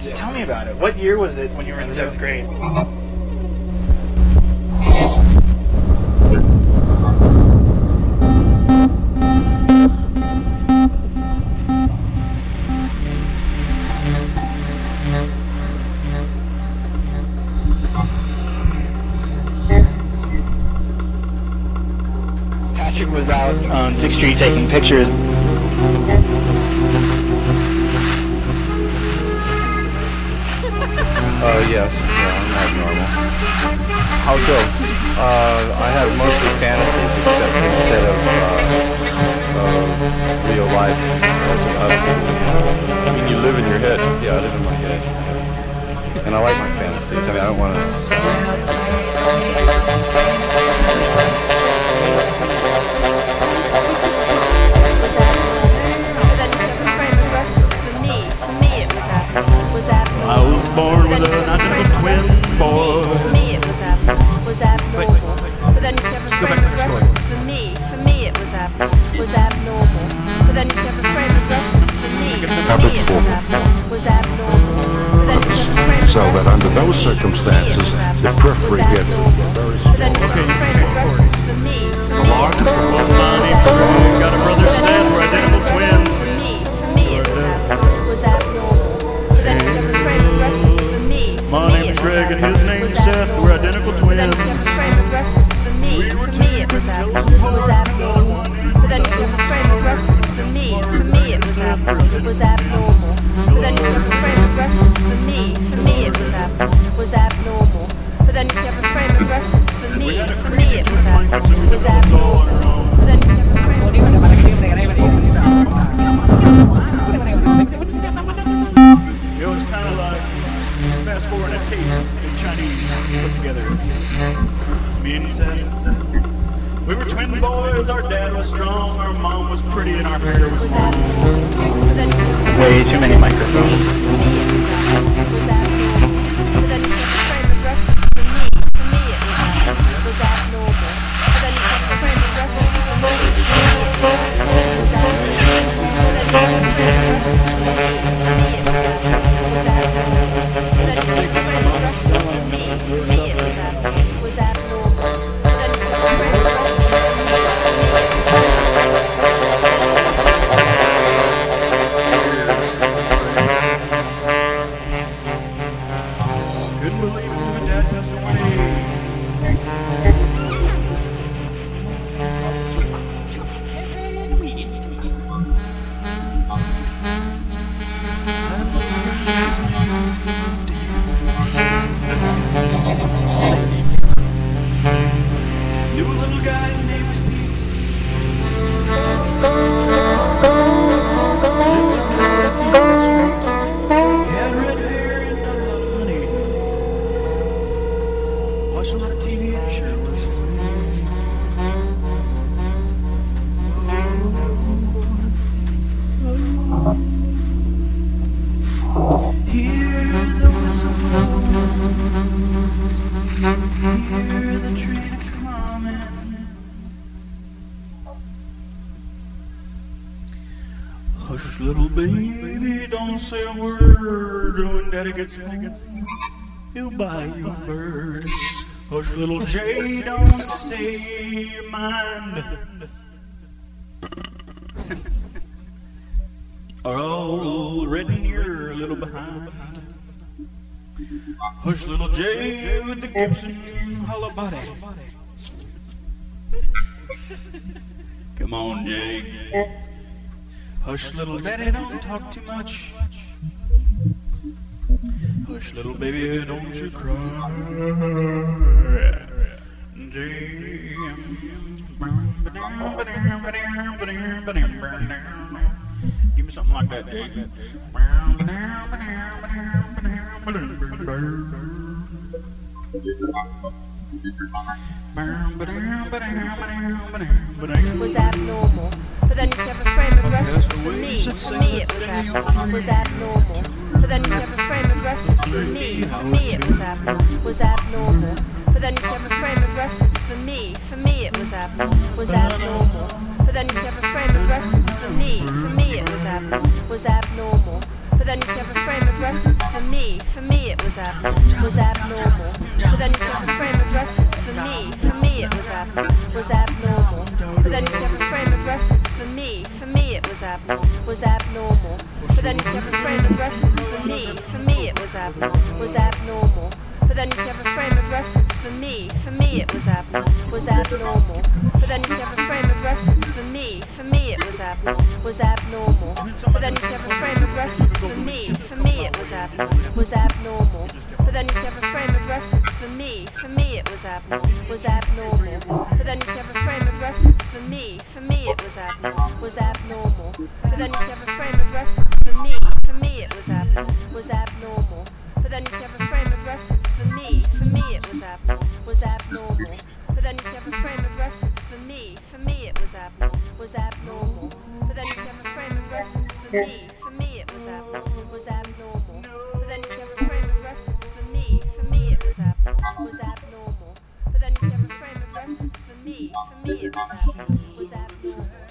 Tell me about it. What year was it when you were in 7th grade? Patrick was out on 6th Street taking pictures. Yes. Yeah, I'm normal. How so? I have mostly fantasies, except instead of real life. I mean, you live in your head. Yeah, I live in my head. And I like my fantasies. I mean, I don't want to... I was born with an identical twin, boy. For me it was abnormal. But then you have a frame of reference. For me it was abnormal. But then you have a frame of reference. For me it was abnormal. But then you have a frame of so that under those circumstances, the periphery gets very But then you have a frame of reference. For me Well, my name's Greg. Got a brother Seth. We're identical twins. For me it was abnormal. But then you have a frame of reference. For me My name's Greg and his name's Seth. We're identical But then you have twins. a frame of reference. For me it was abnormal. But then you have a frame of reference. For me it was abnormal. But then you have a frame of reference. For me it was abnormal. But then you have a frame of reference. For me it was abnormal. But then you have a frame of It was kind of like fast forward a tape in Chinese put together. Me and Seth. We were twin boys. Our dad was strong. Our mom was pretty, and our hair was long. Way too many microphones. Couldn't believe it when my dad passed away. Knew a little guy's name was Pete. He had red hair and not a lot of money. Watched a lot of TV and it sure was fun. Hear the whistle blow. Hear the train coming. Hush, little baby, don't say a word. When Daddy gets home, he'll buy you a bird. Hush, little Jay, don't say your mind. Or I'll redden you're a little behind. Hush, little Jay with the Gibson hollow body. Come on, Jay. Hush, little daddy, don't talk too much. Hush, little baby, don't you cry. Jay. Give me something like that, Jay. was abnormal. But then you have a frame of reference. For me it was abnormal. But then you have a frame of reference. For me it was abnormal. But then you have a frame of reference. For me it was abnormal. But then you have a frame of reference. For me it was abnormal. But then you have a frame of reference. for me it was abnormal. But then you have a frame of reference for me it was abnormal. But then you have a frame of reference for me it was abnormal. But then you have a frame of reference for me it was abnormal. But then you have a frame of reference for me it was abnormal. But then you have a frame of reference for me it was abnormal. But then you have a frame of reference for me it was abnormal. But then you have a frame of reference for me it was abnormal. But then you have a frame of reference for me it was abnormal. But then you have a frame of reference for me it was abnormal. But then you have a frame of reference for me it was abnormal. But then you have a frame of reference for me it was abnormal. But then you have a frame of reference for me it was abnormal. But then you have a frame of reference for me it was abnormal. But then you have a frame of reference for me it was abnormal.